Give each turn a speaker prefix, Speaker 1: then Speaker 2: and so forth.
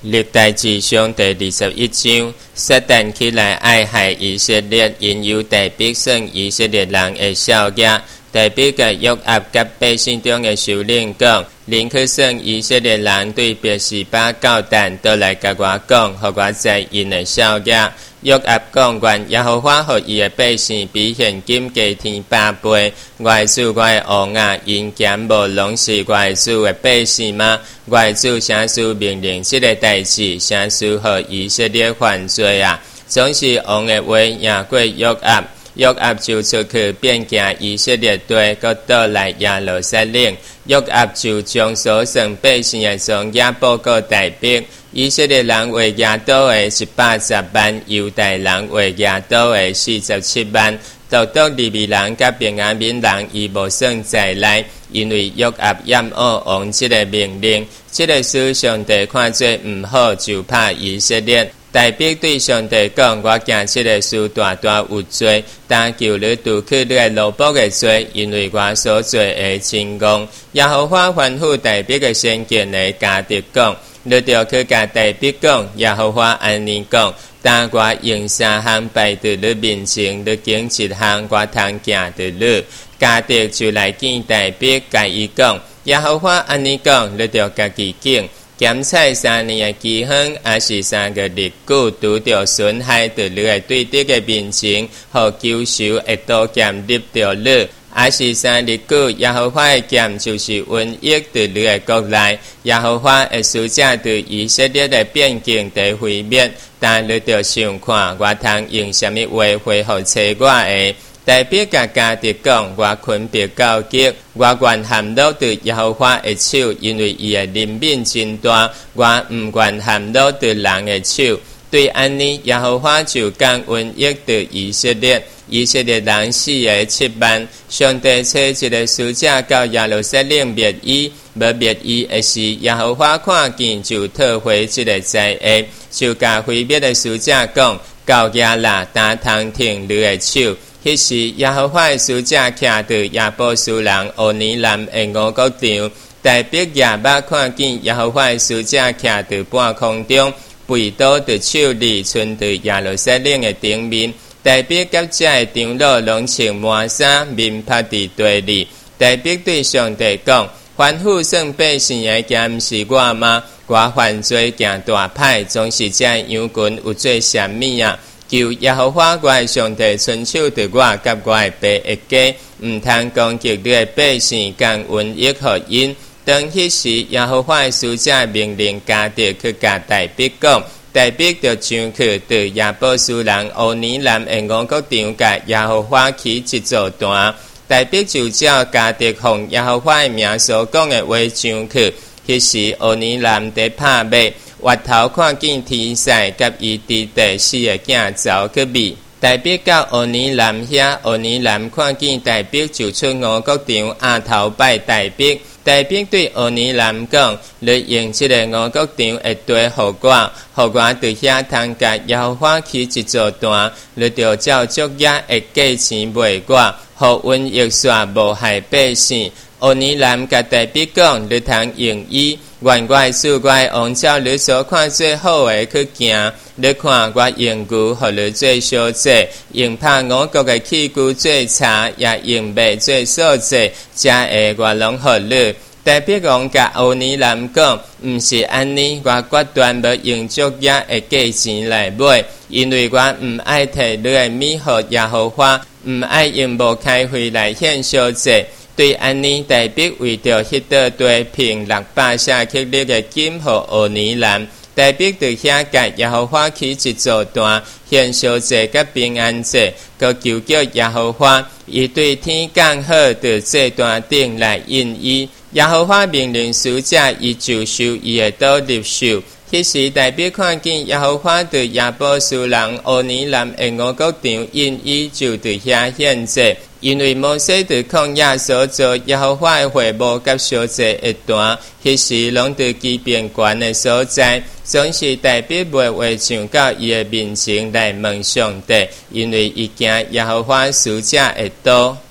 Speaker 1: 历代志上第21章，撒旦起来爱害以色列，因有大逼胜以色列人的少爷。大逼甲约押甲百姓中的首领讲，恁去胜以色列人对别是巴教但倒来甲我讲，互我知因的少爷。约押讲，愿耶和华予伊的百姓比现今加添8倍。我的主，我的王啊，因咸无拢是我的主的百姓吗？我的主啥事命令这个代志，啥事予以色列犯罪啊？总是王的话赢过约押。约押就出去遍行以色列地，搁倒来耶路撒冷。约押就将所剩百姓的庄稼报告大逼。以色列人为耶倒的110万，犹大人为耶倒的47万，独独利未人甲便雅悯人伊无算在内，因为约押掩恶王这个命令，这个事上帝看做唔好，就怕以色列。大逼对上帝讲，我惊这个事大大有罪，但求你除去你的奴仆的罪，因为我所做的真公。耶和华吩咐大逼的先见的家弟讲，你着去甲大逼讲，耶和华安尼讲，但我用3项摆在你面前，你经1项我通行的你。家弟就来见大逼，甲伊讲，耶和华安尼讲，你着家己敬。检测3年的期限，还是3个日久，拄着损害到你的对敌的面前，互救赎会刀剑入着你，还是3日久，耶和华的剑就是瘟疫到你的国内，耶和华的使者对以色列的边境地毁灭，但你着想看，我通用什么话回复找我的？大逼甲家己讲，我困别交激，我愿含落对耶和华的手，因为伊的怜悯真大，我唔愿含落对人的手。对安尼，耶和华就降瘟疫对以色列，以色列人死的7万。上帝找一个使者到耶路撒冷灭伊，无灭伊的是耶和华看见就退回这个灾厄，就甲毁灭的使者讲，到耶啦，打通停你的手。迄时，耶和华的使者徛在亚波斯人俄尼南的五谷场，大逼夜捌看见耶和华的使者徛在半空中，背倒着手里，存在耶路撒冷的顶面。大逼甲这的长老拢穿麻衫，面趴伫地里。大逼对上帝讲：凡负算百姓的，敢毋是我吗？我犯罪行大歹，总是这羊群有做啥物啊？求耶和华我的上帝伸手对我甲我的爸一家，唔通攻击你的百姓，降瘟疫予因。当迄时，耶和华的使者命令家弟去甲大逼讲，大逼就上去对亚波斯人俄尼南的五谷场，甲耶和华起一座坛。大逼就照家弟奉耶和华的名所讲的话上去。迄时，俄尼南在拍马。越头看见天使，甲伊伫地4个囝走去觅。大逼到俄尼南遐，俄尼南看见大逼就出五谷场，压头拜大逼。大逼对俄尼南讲：你用这个五谷场会地互我，互我伫遐通甲耶和华起一座坛，你着照足业会价钱卖我，互瘟疫煞无害百姓。俄尼南甲大逼讲：你通用伊。愿我的主我的王照你所看最好的去行，你看我用牛互你做小祭，用拍五谷的器具做茶，也用麦做素祭，这下我拢互你。大逼王甲俄尼南讲，毋是安尼，我决断要用足业的价钱来买，因为我唔爱摕你的米互耶和华，唔爱用无开会来献小祭。对安尼，大逼为着迄道地平600舍克勒的金互俄尼南，大逼在遐甲耶和华起一座坛，献小祭甲平安祭，佮求叫耶和华，伊对天降好，在祭坛顶来应伊。耶和华命令使者，伊就收伊的刀入手。迄时，大逼看见耶和华对亚波斯人俄尼南的五谷场应伊，就在遐献祭。因为摩西在旷野所做耶和华的会幕甲小祭一段，迄时拢在其边悬的所在，总是大逼袂话上到伊的面前来问上帝，因为伊惊耶和华使者会多。